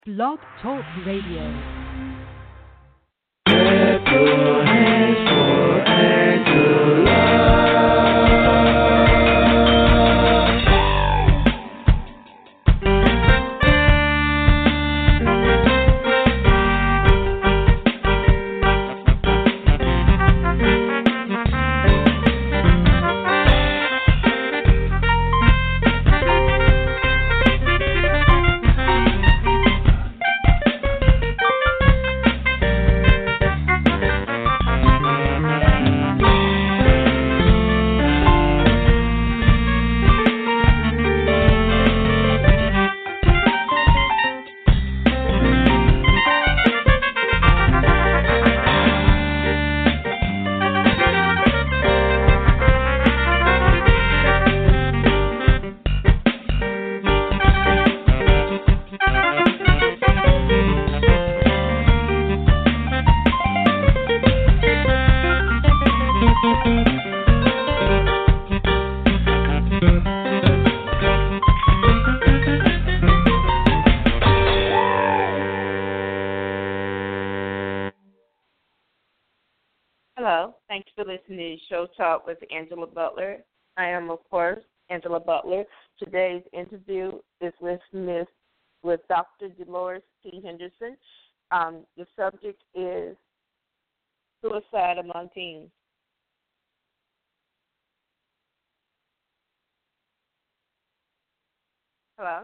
Blog Talk Radio. Clap your hands for Angela. Hello. Thank you for listening to Show Talk with Angela Butler. I am, of course, Angela Butler. Today's interview is with Dr. Dolores T. Henderson. The subject is suicide among teens. Hello?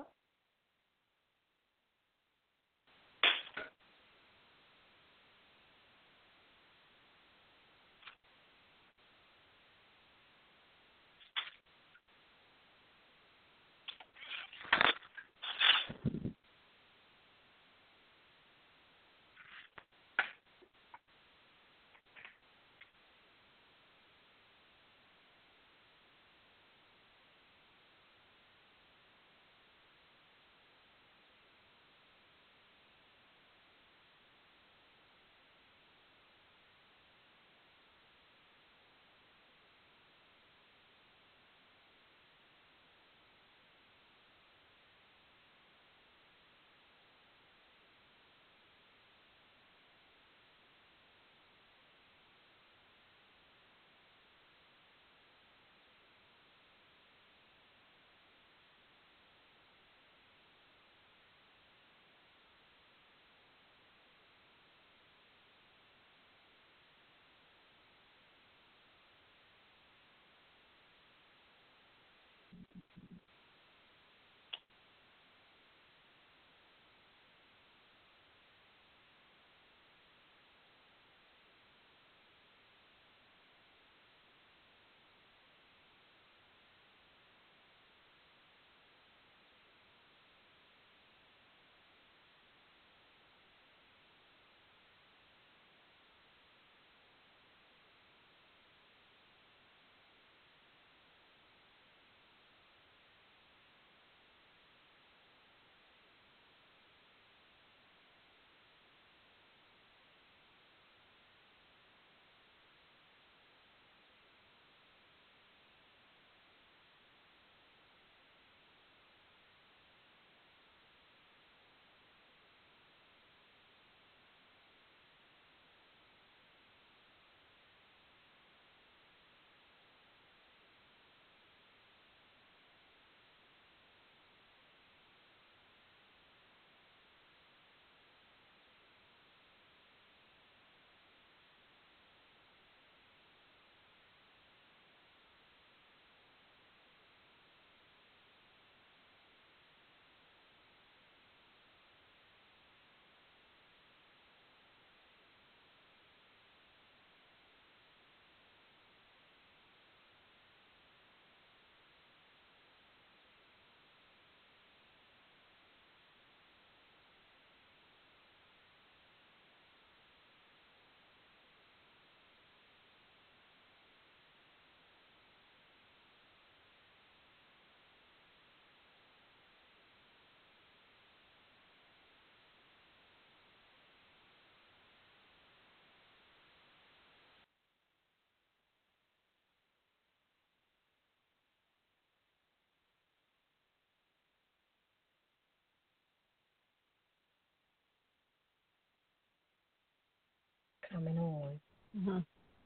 coming on. Mm-hmm.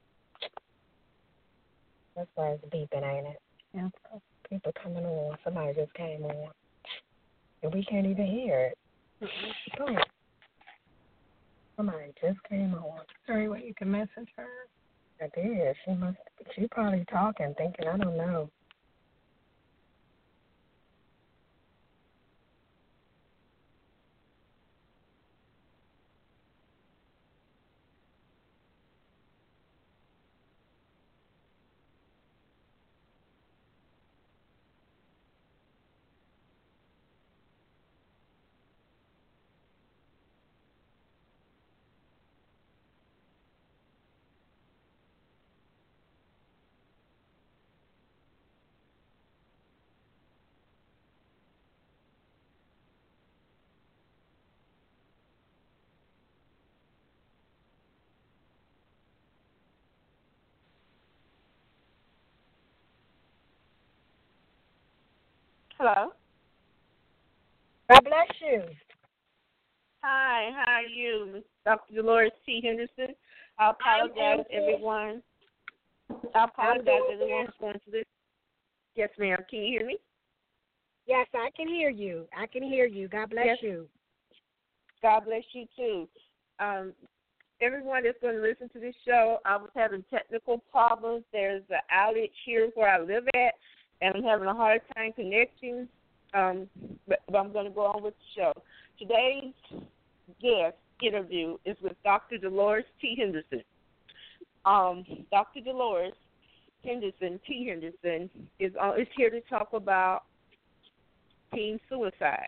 That's why it's beeping, ain't it? Yeah. People coming on. Somebody just came on. And we can't even hear it. Oh. Somebody just came on. Sorry, what, you can message her? I did. She probably talking, thinking, I don't know. Hello. God bless you. Hi, how are you? Dr. Dolores T. Henderson. I apologize, everyone. I apologize, everyone who's going to this. Yes, ma'am. Can you hear me? Yes, I can hear you. I can hear you. God bless you. God bless you, too. Everyone that's going to listen to this show, I was having technical problems. There's an outage here where I live at, and I'm having a hard time connecting. But I'm going to go on with the show. Today's guest interview is with Dr. Dolores T. Henderson. Dr. Dolores Henderson, T. Henderson, is here to talk about teen suicide.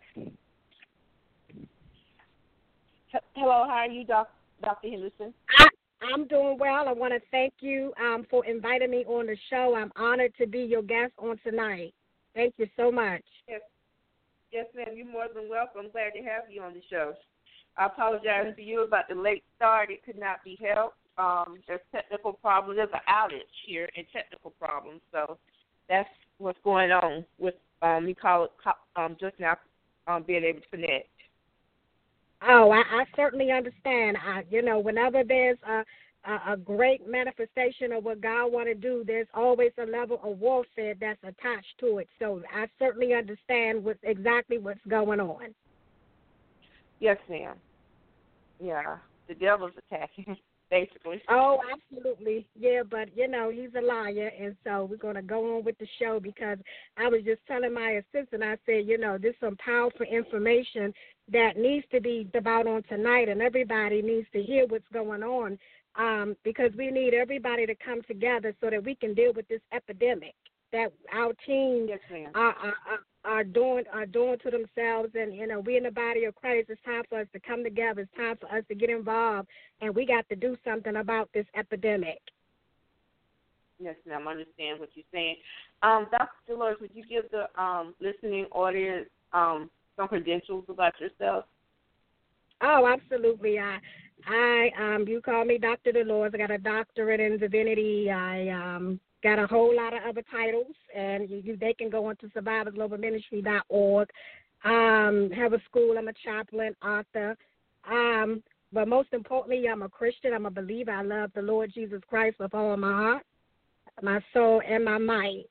Hello, how are you, Dr. Henderson? I'm doing well. I want to thank you for inviting me on the show. I'm honored to be your guest on tonight. Thank you so much. Yes, ma'am. You're more than welcome. I'm glad to have you on the show. I apologize to you about the late start. It could not be helped. There's technical problems. There's an outage here and technical problems. So that's what's going on with me just now being able to connect. Oh, I certainly understand. Whenever there's a great manifestation of what God want to do, there's always a level of warfare that's attached to it. So I certainly understand exactly what's going on. Yes, ma'am. Yeah, the devil's attacking, basically. Oh, absolutely. Yeah, but, he's a liar, and so we're going to go on with the show because I was just telling my assistant, I said, there's some powerful information that needs to be about on tonight, and everybody needs to hear what's going on because we need everybody to come together so that we can deal with this epidemic that our teens are doing to themselves. And, we in the body of Christ, it's time for us to come together. It's time for us to get involved, and we got to do something about this epidemic. Yes, ma'am. I understand what you're saying. Dr. Dolores, would you give the listening audience some credentials about yourself? Oh, absolutely. You call me Dr. Dolores. I got a doctorate in divinity. I got a whole lot of other titles, and they can go onto survivorsglobalministry.org. Have a school. I'm a chaplain, author. But most importantly, I'm a Christian. I'm a believer. I love the Lord Jesus Christ with all my heart, my soul, and my might.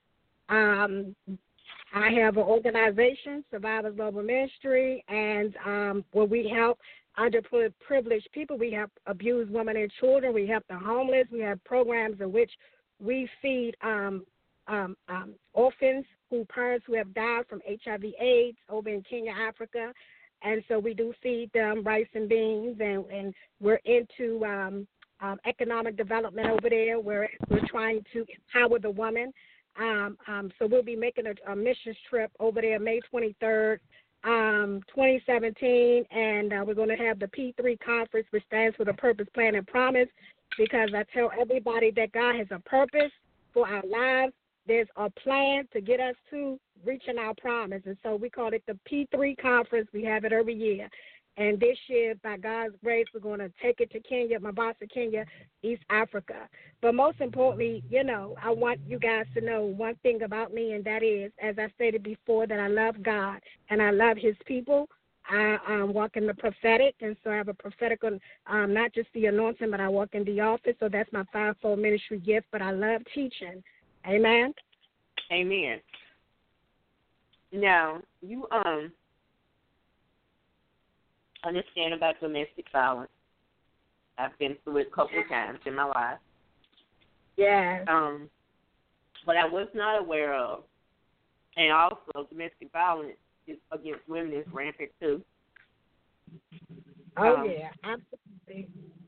I have an organization, Survivors Global Ministry, and where we help underprivileged people. We help abused women and children. We help the homeless. We have programs in which we feed orphans parents who have died from HIV/AIDS over in Kenya, Africa. And so we do feed them rice and beans, and we're into economic development over there. We're trying to empower the woman. So we'll be making a missions trip over there May 23rd, 2017, and we're going to have the P3 conference, which stands for the Purpose, Plan, and Promise, because I tell everybody that God has a purpose for our lives. There's a plan to get us to reaching our promise, and so we call it the P3 conference. We have it every year. And this year, by God's grace, we're going to take it to Kenya, Mombasa, Kenya, East Africa. But most importantly, I want you guys to know one thing about me, and that is, as I stated before, that I love God and I love his people. I walk in the prophetic, and so I have a prophetic, not just the anointing, but I walk in the office. So that's my fivefold ministry gift. But I love teaching. Amen. Amen. Now, you understand about domestic violence. I've been through it a couple of times in my life. Yeah. What I was not aware of, and also domestic violence against women is rampant too. Oh yeah, absolutely.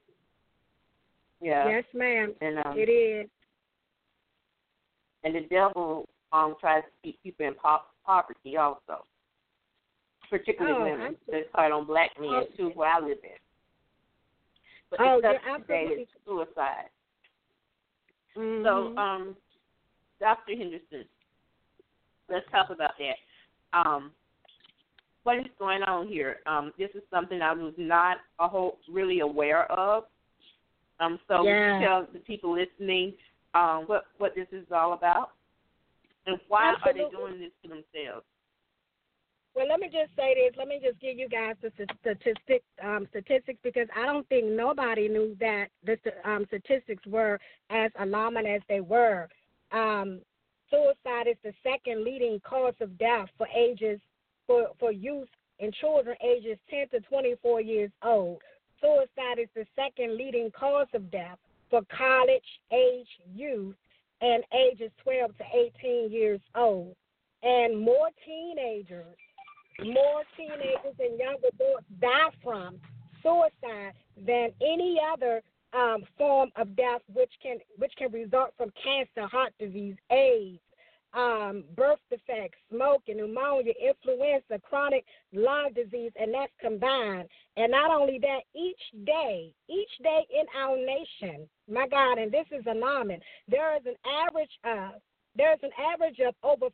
Yeah. Yes, ma'am. And it is. And the devil tries to keep people in poverty also, particularly women. That's hard on black men too, where I live in. But the subject today is suicide. Mm-hmm. So, Dr. Henderson, let's talk about that. What is going on here? This is something I was not really aware of. So would you tell the people listening what this is all about? And why are they doing this to themselves? Well, let me just say this. Let me just give you guys the statistics because I don't think nobody knew that the statistics were as alarming as they were. Suicide is the second leading cause of death for youth and children ages 10 to 24 years old. Suicide is the second leading cause of death for college-age youth and ages 12 to 18 years old. And more teenagers and young adults die from suicide than any other form of death, which can result from cancer, heart disease, AIDS, birth defects, smoking, pneumonia, influenza, chronic lung disease, and that's combined. And not only that, each day in our nation, my God, and this is alarming, there is an average of over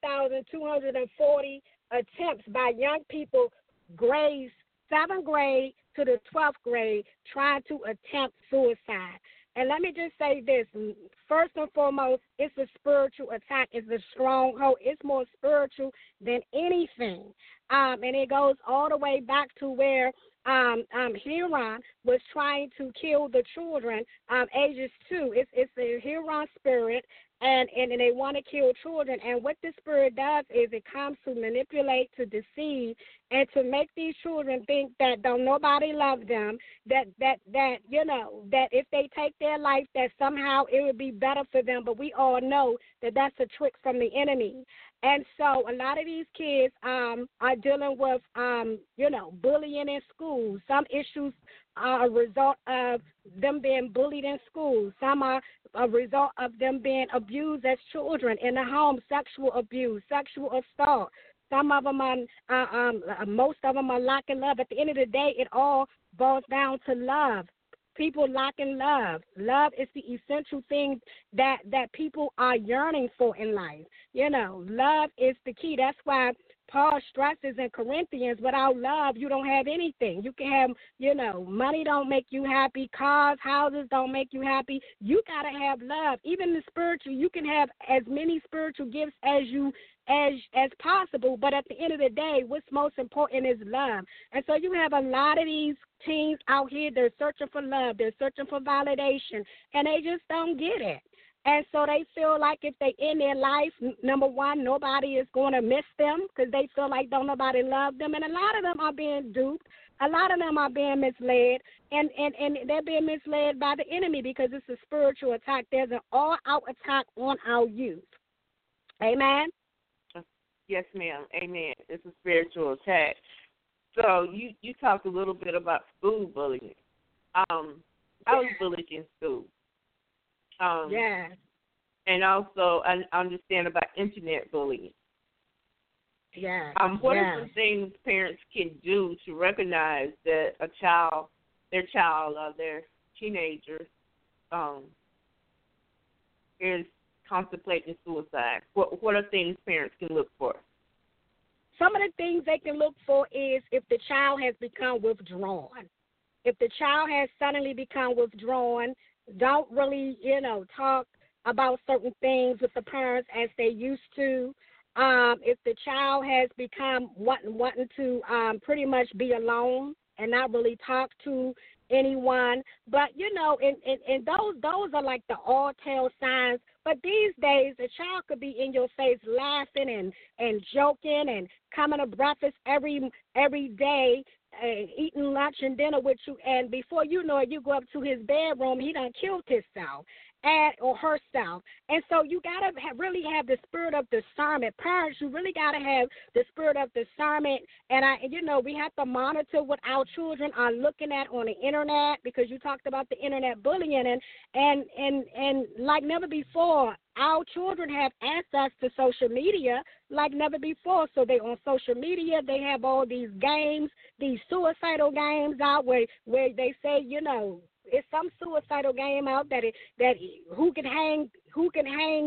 5,240 attempts by young people grades 7th grade to the 12th grade trying to attempt suicide. And let me just say this. First and foremost, it's a spiritual attack. It's a stronghold. It's more spiritual than anything. And it goes all the way back to where Huron was trying to kill the children ages 2. It's a Huron spirit, and they want to kill children. And what this spirit does is it comes to manipulate, to deceive, and to make these children think that don't nobody love them, that if they take their life, that somehow it would be better for them. But we all know that that's a trick from the enemy. And so a lot of these kids are dealing with, bullying in school. Some issues are a result of them being bullied in school. Some are a result of them being abused as children in the home, sexual abuse, sexual assault. Some of them most of them are lacking love. At the end of the day, it all boils down to love. People lacking love. Love is the essential thing that people are yearning for in life. Love is the key. That's why Paul stresses in Corinthians, without love, you don't have anything. You can have, money don't make you happy. Cars, houses don't make you happy. You got to have love. Even the spiritual, you can have as many spiritual gifts as possible, but at the end of the day, what's most important is love. And so you have a lot of these teens out here, they're searching for love, they're searching for validation, and they just don't get it. And so they feel like if they in their life, number one, nobody is going to miss them because they feel like don't nobody love them. And a lot of them are being duped. A lot of them are being misled, and they're being misled by the enemy because it's a spiritual attack. There's an all-out attack on our youth. Amen? Yes, ma'am. Amen. It's a spiritual attack. So you talked a little bit about school bullying. I was bullied in school. Yeah. And also I understand about internet bullying. Yeah. What are some things parents can do to recognize that their teenager, is contemplating suicide? What are things parents can look for? Some of the things they can look for is if the child has become withdrawn. If the child has suddenly become withdrawn, don't really, talk about certain things with the parents as they used to. If the child has become wanting to pretty much be alone and not really talk to anyone, but and those are like the all tell signs. But these days, a child could be in your face laughing and joking and coming to breakfast every day, eating lunch and dinner with you, and before you know it, you go up to his bedroom, he done killed himself or herself. And so you got to really have the spirit of discernment. Parents, you really got to have the spirit of discernment. And we have to monitor what our children are looking at on the internet, because you talked about the internet bullying, and like never before, our children have access to social media like never before. So they on social media, they have all these games, these suicidal games out where they say, it's some suicidal game out that who can hang who can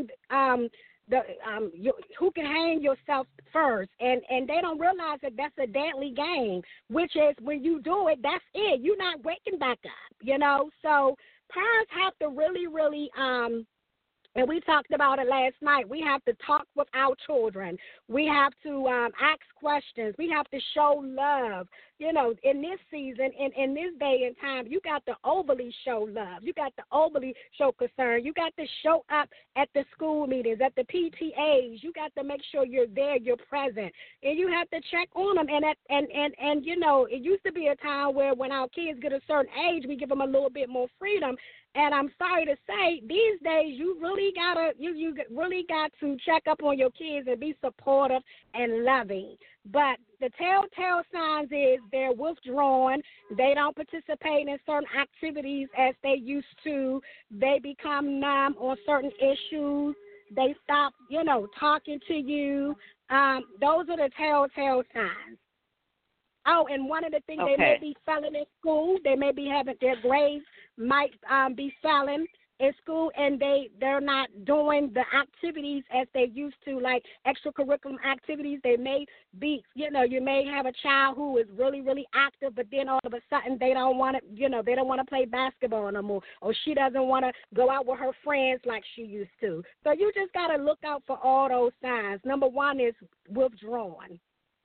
hang yourself first, and they don't realize that that's a deadly game, which is when you do it, that's it. You're not waking back up, So parents have to really and we talked about it last night. We have to talk with our children. We have to ask questions. We have to show love. In this season, in this day and time, you got to overly show love. You got to overly show concern. You got to show up at the school meetings, at the PTAs. You got to make sure you're there, you're present, and you have to check on them. And it used to be a time where when our kids get a certain age, we give them a little bit more freedom. And I'm sorry to say, these days you really got to check up on your kids and be supportive and loving. But the telltale signs is they're withdrawn. They don't participate in certain activities as they used to. They become numb on certain issues. They stop, talking to you. Those are the telltale signs. Oh, and one of the things, They may be failing in school. They may be having their grades might be failing in school, and they're not doing the activities as they used to, like extracurricular activities. They may be, you may have a child who is really, really active, but then all of a sudden they don't want to, they don't want to play basketball no more, or she doesn't want to go out with her friends like she used to. So you just got to look out for all those signs. Number one is withdrawn.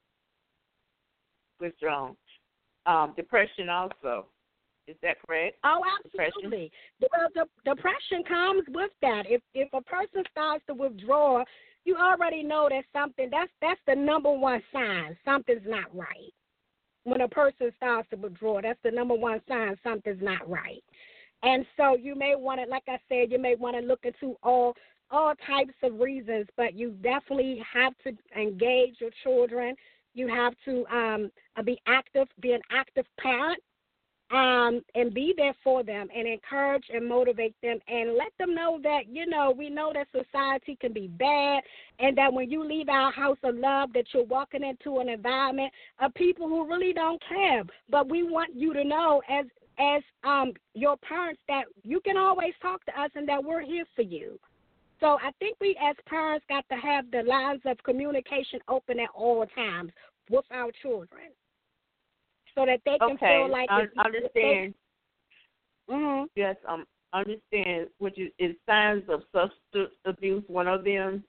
Depression also. Is that correct? Oh, absolutely. Depression comes with that. If a person starts to withdraw, you already know that that's the number one sign. Something's not right. When a person starts to withdraw, that's the number one sign something's not right. And so you may want to, like I said, look into all types of reasons, but you definitely have to engage your children. You have to be an active parent, and be there for them and encourage and motivate them and let them know that, we know that society can be bad, and that when you leave our house of love, that you're walking into an environment of people who really don't care. But we want you to know as your parents that you can always talk to us and that we're here for you. So I think we as parents got to have the lines of communication open at all times with our children, so that they can feel like understand. Mm-hmm. Yes, understand. Which is signs of substance abuse. One of them,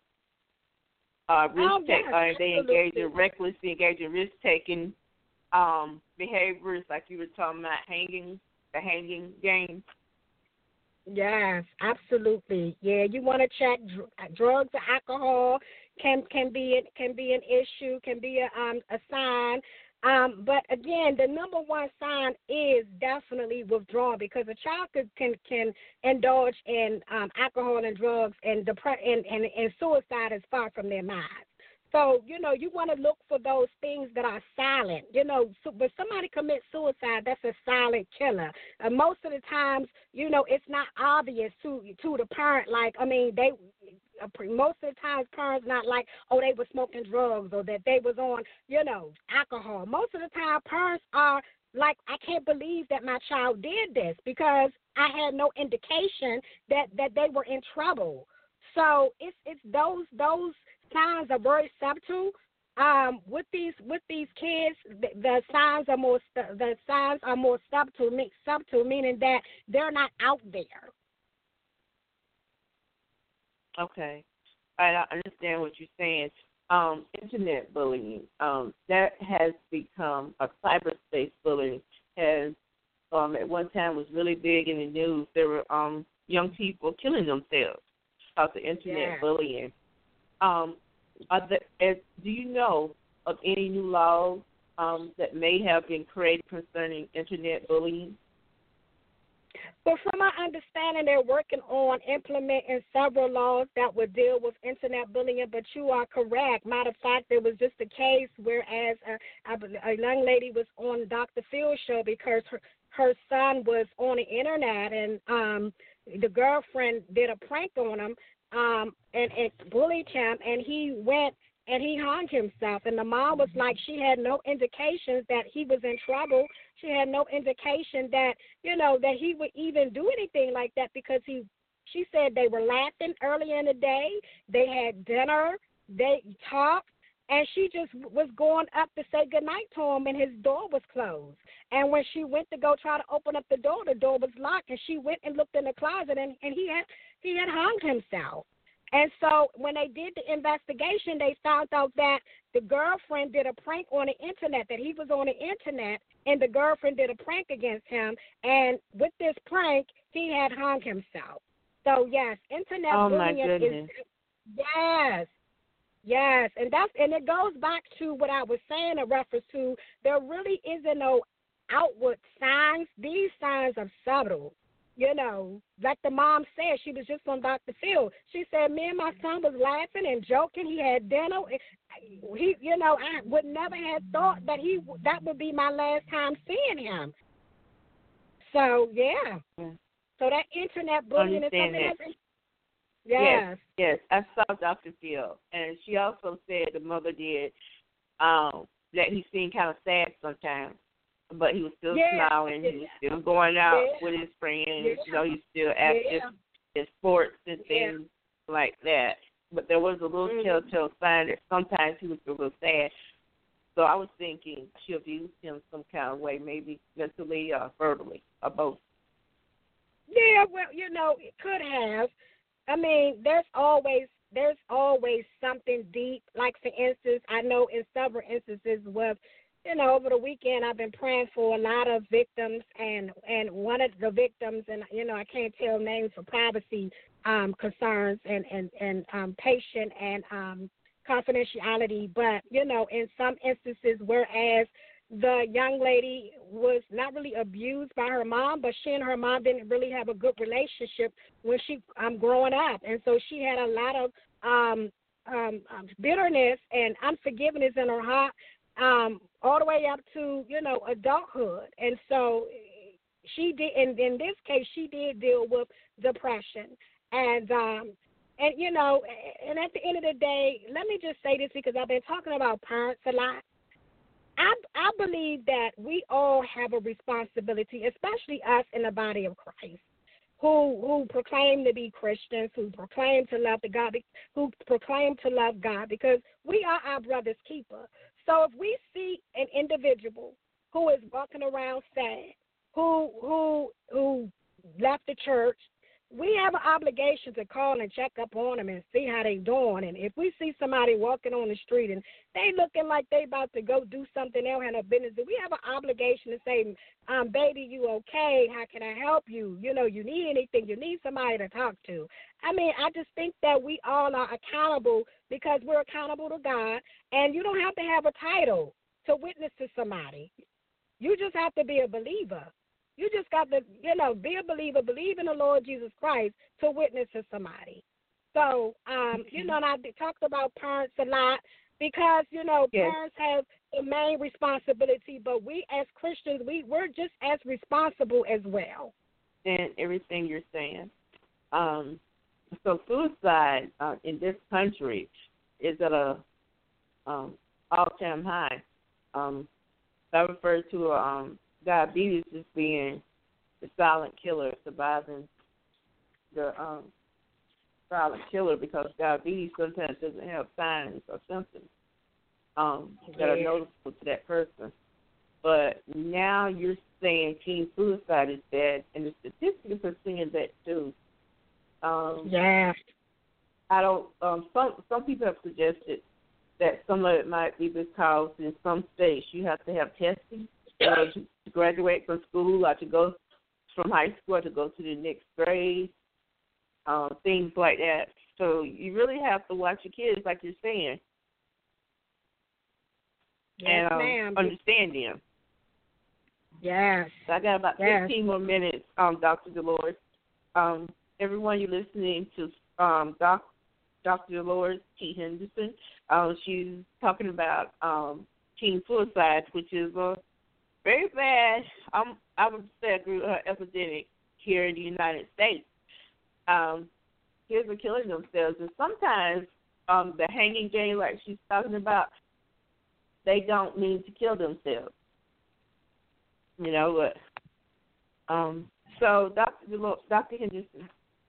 they engage in risk-taking behaviors, like you were talking about, the hanging game. Yes, absolutely. Yeah, you want to check drugs or alcohol can be an issue, can be a sign. But again, the number one sign is definitely withdrawal, because a child can indulge in alcohol and drugs, and suicide is far from their minds. So, you want to look for those things that are silent. When somebody commits suicide, that's a silent killer. Most of the times, it's not obvious to the parent. Most of the times parents not like, they were smoking drugs or that they was on, alcohol. Most of the time parents are like, I can't believe that my child did this, because I had no indication that they were in trouble. So it's those signs are very subtle. With these kids, the signs are more subtle, meaning that they're not out there. Okay, I understand what you're saying. internet bullying. That has become a cyberspace bullying. Has at one time was really big in the news. There were young people killing themselves because of internet bullying. Do you know of any new laws that may have been created concerning internet bullying? But from my understanding, they're working on implementing several laws that would deal with internet bullying, but you are correct. Matter of fact, there was just a case whereas a young lady was on Dr. Phil's show because her son was on the internet, and the girlfriend did a prank on him and bullied him, and he went and he hung himself. And the mom was like, she had no indications that he was in trouble. She had no indication that, that he would even do anything like that because she said they were laughing early in the day. They had dinner. They talked. And she just was going up to say goodnight to him, and his door was closed. And when she went to go try to open up the door was locked. And she went and looked in the closet, and he had hung himself. And so when they did the investigation, they found out that the girlfriend did a prank on the internet, that he was on the internet, and the girlfriend did a prank against him. And with this prank, he had hung himself. So, yes, internet bullying is – yes, and it goes back to what I was saying in reference to there really isn't no outward signs. These signs are subtle. Like the mom said, she was just on Dr. Phil. She said, me and my son was laughing and joking. He had dinner. I would never have thought that that would be my last time seeing him. So, yeah. So that internet bullying is something else. Yes. I saw Dr. Phil, and she also said the mother did that he seemed kind of sad sometimes, but he was still smiling. He was still going out with his friends. He's still active in sports and things like that. But there was a little telltale sign that sometimes he was a little sad. So I was thinking she abused him some kind of way, maybe mentally or verbally, or both. Yeah, well, it could have. I mean, there's always something deep. Like, for instance, I know in several instances with, over the weekend I've been praying for a lot of victims, and one of the victims, and, I can't tell names for privacy concerns and patient and confidentiality, but, in some instances, whereas the young lady was not really abused by her mom, but she and her mom didn't really have a good relationship when she growing up. And so she had a lot of bitterness and unforgiveness in her heart all the way up to, adulthood. And so she did, and in this case, she did deal with depression. And at the end of the day, let me just say this because I've been talking about parents a lot. I believe that we all have a responsibility, especially us in the body of Christ, who proclaim to be Christians, who proclaim to love God, because we are our brother's keeper. So if we see an individual who is walking around sad, who left the church, we have an obligation to call and check up on them and see how they doing. And if we see somebody walking on the street and they looking like they about to go do something they don't have no business, we have an obligation to say, baby, you okay? How can I help you? You need anything, you need somebody to talk to. I mean, I just think that we all are accountable because we're accountable to God, and you don't have to have a title to witness to somebody. You just have to be a believer. You just got to, be a believer, believe in the Lord Jesus Christ to witness to somebody. So, and I talked about parents a lot because, parents have the main responsibility, but we as Christians, we're just as responsible as well. And everything you're saying. So suicide in this country is at a all-time high. I refer to diabetes as being the silent killer, surviving the silent killer, because diabetes sometimes doesn't have signs or symptoms that are noticeable to that person. But now you're saying teen suicide is bad, and the statistics are saying that too. I don't. Some people have suggested that some of it might be because in some states you have to have testing to graduate from school or to go from high school or to go to the next grade, things like that. So you really have to watch your kids, like you're saying, Yes, and ma'am. understand them. Yes. So I got about Yes. 15 more minutes, Dr. Dolores. Everyone, you're listening to Dr. Dolores T. Henderson. She's talking about teen suicide, which is a very bad, I would say, epidemic here in the United States. Kids are killing themselves, and sometimes the hanging game, like she's talking about, they don't mean to kill themselves. You know, but so Dr. Henderson,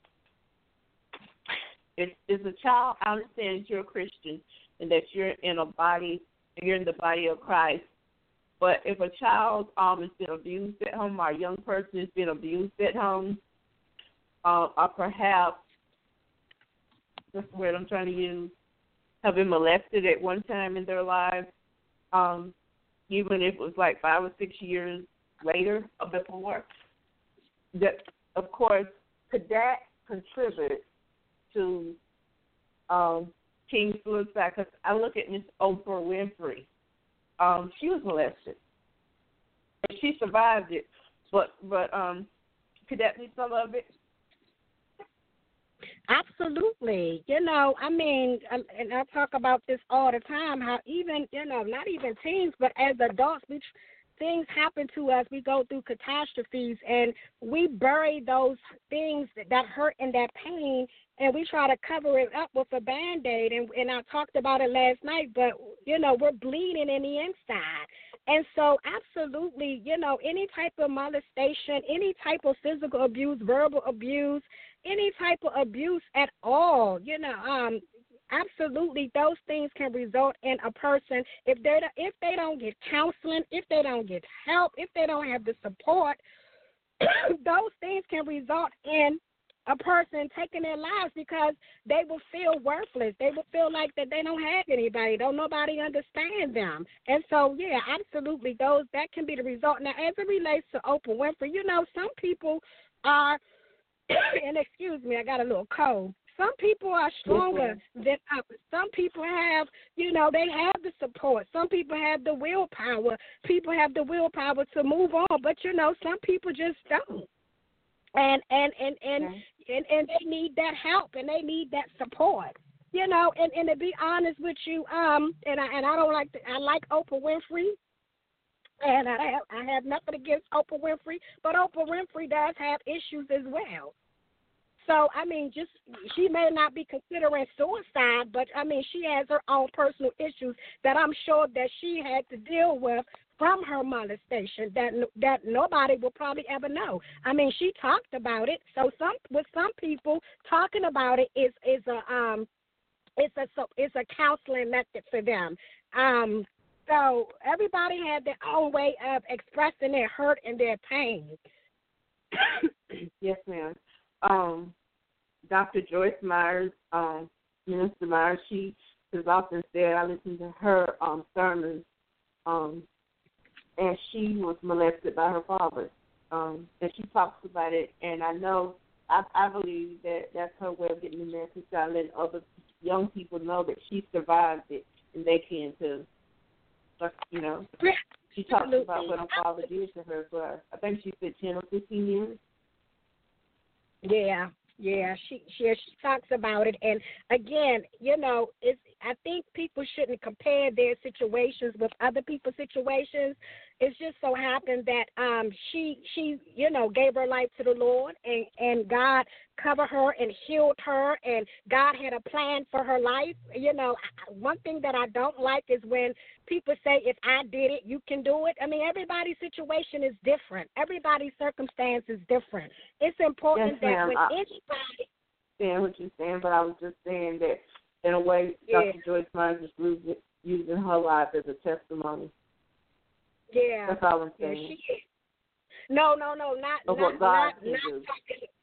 it's a child. I understand that you're a Christian and that you're in the body of Christ. But if a child has been abused at home, or a young person has been abused at home, or perhaps, that's the word I'm trying to use, have been molested at one time in their lives, even if it was like 5 or 6 years later or before, that, of course, could that contribute to teen suicide? Because I look at Miss Oprah Winfrey. She was molested, and she survived it. But could that be some of it? Absolutely. You know, I mean, and I talk about this all the time, how even, you know, not even teens, but as adults, things happen to us. We go through catastrophes, and we bury those things that hurt and that pain, and we try to cover it up with a Band-Aid. And I talked about it last night, but, you know, we're bleeding in the inside. And so absolutely, you know, any type of molestation, any type of physical abuse, verbal abuse, any type of abuse at all, you know, absolutely those things can result in a person, if they don't get counseling, if they don't get help, if they don't have the support, those things can result in a person taking their lives because they will feel worthless. They will feel like that they don't have anybody, don't nobody understand them. And so, yeah, absolutely, that can be the result. Now, as it relates to Oprah Winfrey, you know, some people are, and excuse me, I got a little cold. Some people are stronger than others. Some people have, you know, they have the support. Some people have the willpower. People have the willpower to move on, but, you know, some people just don't. And they need that help, and they need that support, you know. And to be honest with you, and I like Oprah Winfrey, and I have nothing against Oprah Winfrey, but Oprah Winfrey does have issues as well. So I mean, she may not be considering suicide, but I mean, she has her own personal issues that I'm sure that she had to deal with from her molestation that nobody will probably ever know. I mean, she talked about it. So some people talking about it is a counseling method for them. So everybody had their own way of expressing their hurt and their pain. Yes, ma'am. Dr. Joyce Myers, Minister Myers, she has often said, I listen to her sermons, and she was molested by her father. And she talks about it, and I believe that that's her way of getting the message out, letting other young people know that she survived it, and they can too. But, you know, she talks about what her father did to her for, I think she said 10 or 15 years. Yeah, she talks about it, and again, you know, I think people shouldn't compare their situations with other people's situations. It just so happened that she you know, gave her life to the Lord, and God covered her and healed her, and God had a plan for her life. You know, one thing that I don't like is when people say, if I did it, you can do it. I mean, everybody's situation is different. Everybody's circumstance is different. It's important that when anybody... I understand what you're saying, but I was just saying that in a way, Dr. Joyce Myers is using her life as a testimony. Yeah. That's all I'm saying. No, not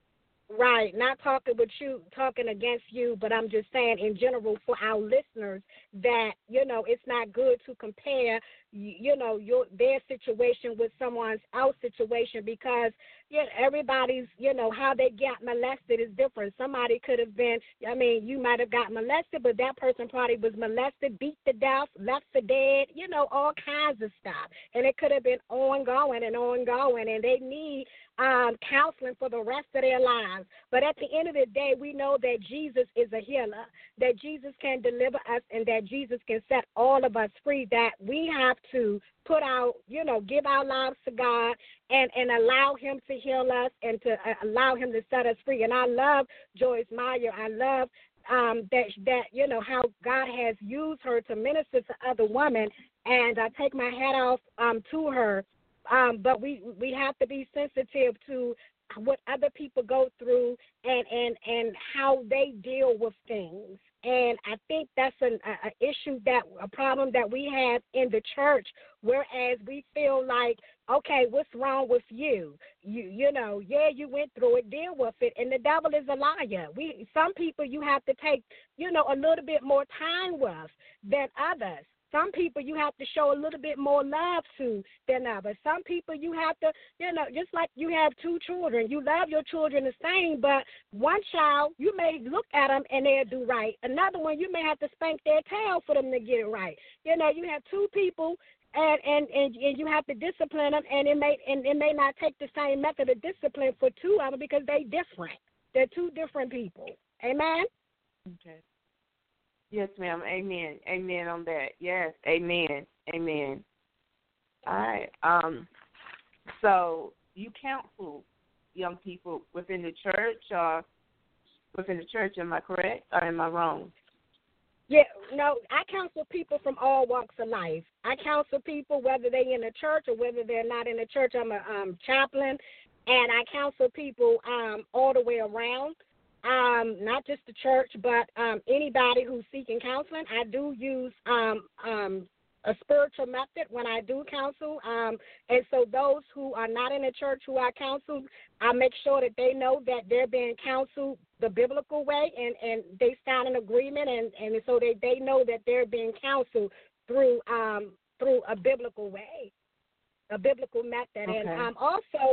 Right, not talking with you, talking against you, but I'm just saying in general for our listeners that, it's not good to compare, their situation with someone else's situation because, everybody's, how they got molested is different. Somebody could have been, you might have got molested, but that person probably was molested, beat to death, left for dead, all kinds of stuff. And it could have been ongoing, and they need counseling for the rest of their lives. But at the end of the day, we know that Jesus is a healer, that Jesus can deliver us, and that Jesus can set all of us free, that we have to put out, give our lives to God and allow him to heal us and to allow him to set us free. And I love Joyce Meyer. I love that how God has used her to minister to other women, and I take my hat off to her. But we have to be sensitive to what other people go through and how they deal with things. And I think that's an issue, a problem that we have in the church, whereas we feel like, okay, what's wrong with you? You went through it, deal with it, and the devil is a liar. Some people you have to take, a little bit more time with than others. Some people you have to show a little bit more love to than others. Some people you have to, just like you have two children, you love your children the same, but one child, you may look at them and they'll do right. Another one, you may have to spank their tail for them to get it right. You have two people, and you have to discipline them, and it may not take the same method of discipline for two of them because they're different. They're two different people. Amen? Okay. Yes, ma'am. Amen. Amen on that. Yes. Amen. Amen. All right. So you counsel young people within the church, am I correct or am I wrong? Yeah, no, I counsel people from all walks of life. I counsel people whether they're in the church or whether they're not in the church. I'm a chaplain, and I counsel people all the way around. Not just the church, but anybody who's seeking counseling. I do use a spiritual method when I do counsel. And so those who are not in the church who I counsel, I make sure that they know that they're being counseled the biblical way, and they sign an agreement, and so they know that they're being counseled through a biblical way, a biblical method. Okay. And also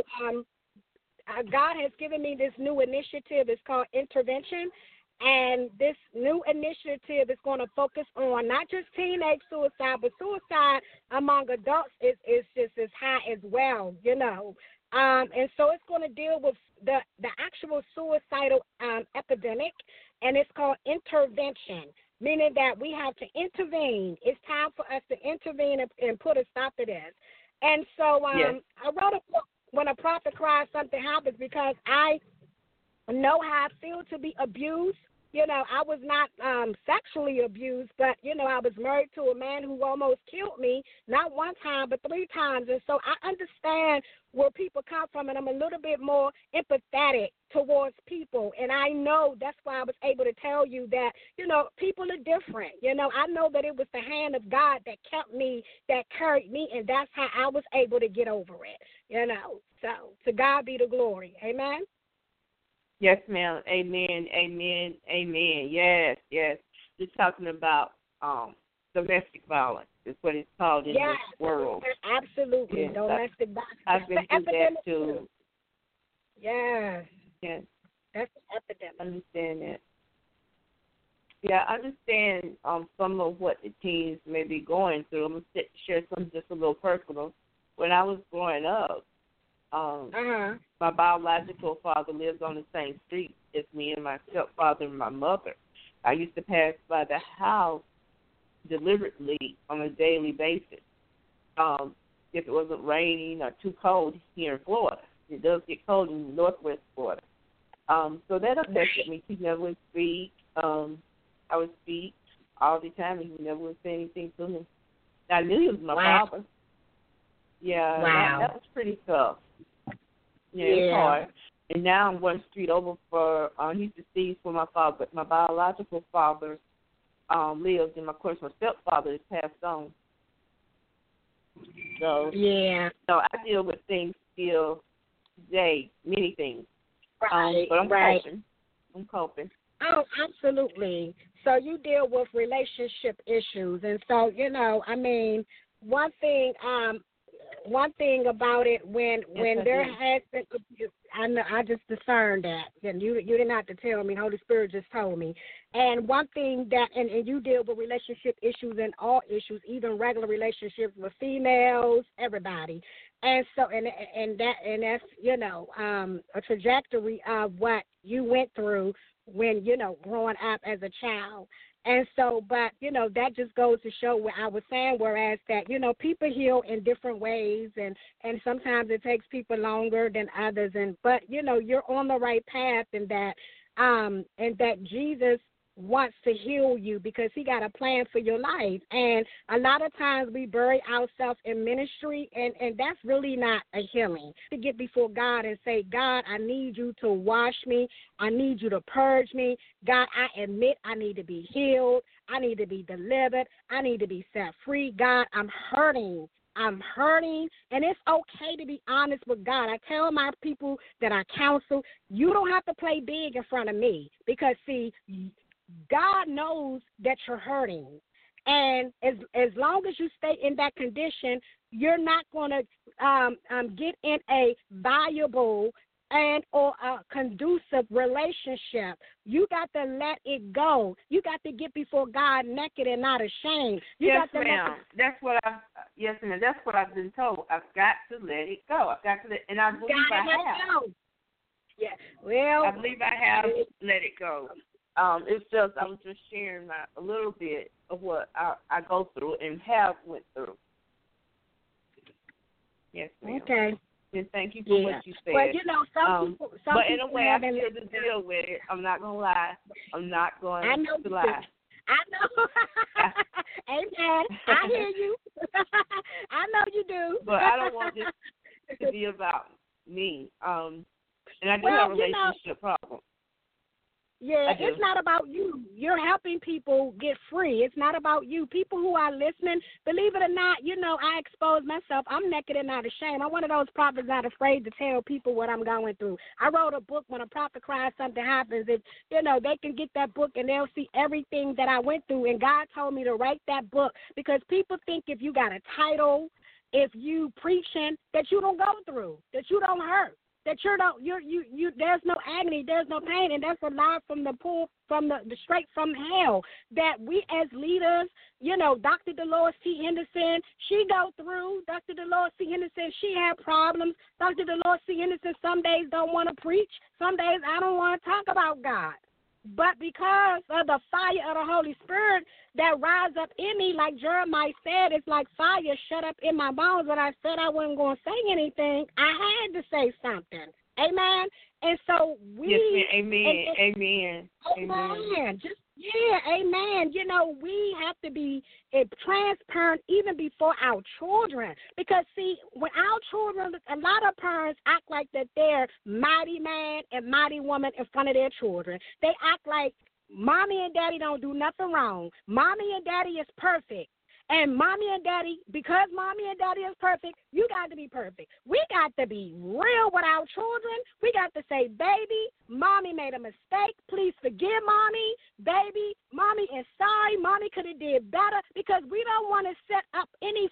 God has given me this new initiative. It's called Intervention, and this new initiative is going to focus on not just teenage suicide, but suicide among adults is just as high as well, And so it's going to deal with the actual suicidal epidemic, and it's called intervention, meaning that we have to intervene. It's time for us to intervene and put a stop to this. And so yes. I wrote a book, When a Prophet Cries, Something Happens, because I know how I feel to be abused. I was not sexually abused, but, I was married to a man who almost killed me, not one time, but 3 times. And so I understand where people come from, and I'm a little bit more empathetic towards people. And I know that's why I was able to tell you that, people are different. I know that it was the hand of God that kept me, that carried me, and that's how I was able to get over it, So to God be the glory. Amen? Yes, ma'am. Amen. Amen. Amen. Yes, yes. You're talking about domestic violence. Is what it's called in this world. Absolutely. Yes, domestic violence. I've been through that too. Yes. Yes. That's an epidemic. I understand that. Yeah, I understand some of what the teens may be going through. I'm going to share something just a little personal. When I was growing up, my biological father lives on the same street as me, and my stepfather and my mother. I used to pass by the house deliberately on a daily basis. If it wasn't raining or too cold here in Florida. It does get cold in northwest Florida. So that affected me. He never would speak. I would speak all the time, and he never would say anything to me. I knew he was my father. Yeah, that was pretty tough. Yeah, it's hard. And now I'm one street over for, he's deceased where my biological father lives, and of course my stepfather is passed on. So, so I deal with things still today, many things. But I'm right. coping. I'm coping. Oh, absolutely. So you deal with relationship issues, and so I mean, one thing about it when there has been abuse, I just discerned that, and you didn't have to tell me. Holy Spirit just told me. And one thing that and you deal with relationship issues and all issues, even regular relationships with females, everybody. And so and that's a trajectory of what you went through when growing up as a child. And so, but, that just goes to show what I was saying, whereas that, people heal in different ways, and sometimes it takes people longer than others. But, you're on the right path in that, and that Jesus wants to heal you because he got a plan for your life. And a lot of times we bury ourselves in ministry, and that's really not a healing. To get before God and say, God, I need you to wash me. I need you to purge me. God, I admit I need to be healed. I need to be delivered. I need to be set free. God, I'm hurting. I'm hurting, and it's okay to be honest with God. I tell my people that I counsel, you don't have to play big in front of me because, see, God knows that you're hurting. And as long as you stay in that condition, you're not going to get in a valuable and or a conducive relationship. You got to let it go. You got to get before God naked and not ashamed. Yes, ma'am. That's what I've been told. I've got to let it go. And I believe I have. Yeah. Well, I believe I have let it go. It's just I was just sharing a little bit of what I go through and have went through. Yes, ma'am. Okay. And thank you for what you said. But some people. But in a way, I have to deal with it. I'm not gonna lie. I'm not going to lie. I know. Amen. I hear you. I know you do. But I don't want this to be about me. And I do have a relationship problem. Yeah, it's not about you. You're helping people get free. It's not about you. People who are listening, believe it or not, I expose myself. I'm naked and not ashamed. I'm one of those prophets not afraid to tell people what I'm going through. I wrote a book, When a Prophet Cries, Something Happens. If, they can get that book and they'll see everything that I went through. And God told me to write that book because people think if you got a title, if you preaching, that you don't go through, that you don't hurt. That there's no agony, there's no pain, and that's a lie from the straight from hell. That we as leaders, Dr. Dolores T. Henderson, she go through. Dr. Dolores T. Henderson, she had problems. Dr. Dolores T. Henderson, some days don't want to preach. Some days I don't want to talk about God. But because of the fire of the Holy Spirit that rise up in me, like Jeremiah said, it's like fire shut up in my bones. When I said I wasn't going to say anything, I had to say something. Amen. And so Amen. Amen. We have to be transparent even before our children. Because, see, when our children, a lot of parents act like that they're mighty man and mighty woman in front of their children. They act like mommy and daddy don't do nothing wrong. Mommy and daddy is perfect. And mommy and daddy, because mommy and daddy is perfect, you got to be perfect. We got to be real with our children. We got to say, baby, mommy made a mistake. Please forgive mommy. Baby, mommy is sorry. Mommy could have did better, because we don't want to set up anything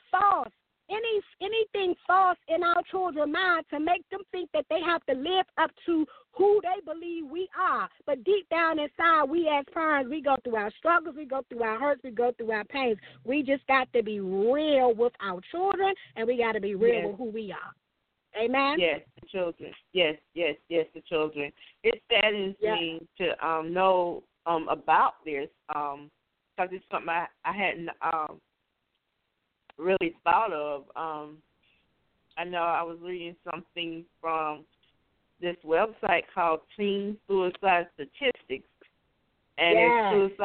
false in our children's mind to make them think that they have to live up to who they believe we are. But deep down inside, we as parents, we go through our struggles, we go through our hurts, we go through our pains. We just got to be real with our children, and we got to be real with who we are. Amen? Yes, the children. Yes, the children. It saddens me to know about this, because it's something I hadn't really thought of. I know I was reading something from this website called Teen Suicide Statistics, and it's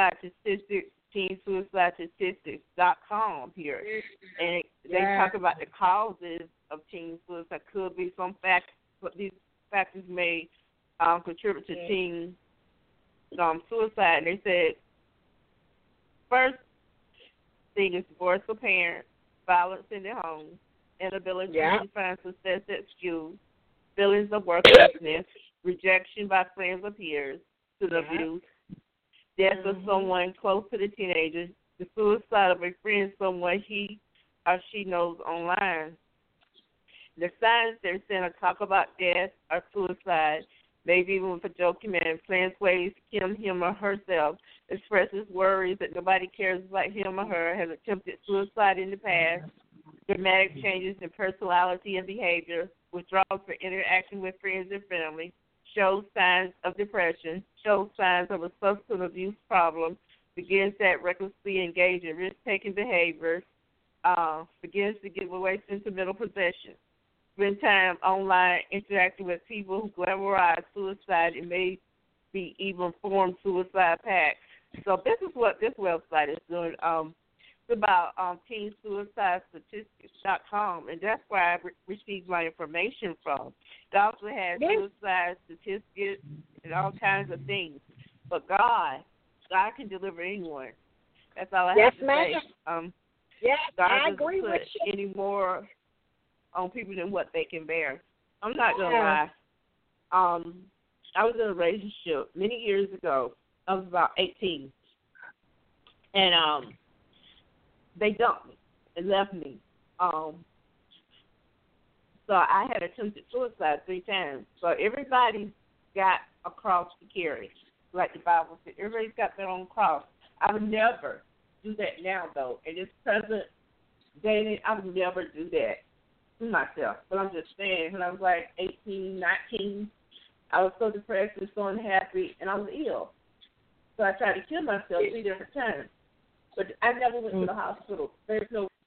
teensuicidestatistics.com here, and they talk about the causes of teen suicide. Could be some factors, but these factors may contribute to teen suicide. And they said first thing is divorce of parents, violence in the home, inability to find success at school, feelings of worthlessness, rejection by friends or peers to the abuse, death of someone close to the teenager, the suicide of a friend, someone he or she knows online. The signs they're saying are talk about death or suicide, maybe even with a joking man, plans ways to kill him or herself, expresses worries that nobody cares about him or her, has attempted suicide in the past, dramatic changes in personality and behavior, withdrawals from interaction with friends and family, shows signs of depression, shows signs of a substance abuse problem, begins to recklessly engage in risk-taking behaviors, begins to give away sentimental possessions, spend time online interacting with people who glamorize suicide and may be even form suicide pacts. So this is what this website is doing. It's about teensuicidestatistics.com, and that's where I received my information from. It also has suicide statistics and all kinds of things. But God can deliver anyone. That's all I have to say. God I agree doesn't with put you. any more on people than what they can bear. I'm not going to lie. I was in a relationship many years ago. I was about 18. And they dumped me and left me. So I had attempted suicide 3 times. So everybody's got a cross to carry, like the Bible said. Everybody's got their own cross. I would never do that now, though. In this present dating, I would never do that to myself. But I'm just saying, when I was like 18, 19, I was so depressed and so unhappy, and I was ill. So I tried to kill myself 3 different times. But I never went to the hospital. There's no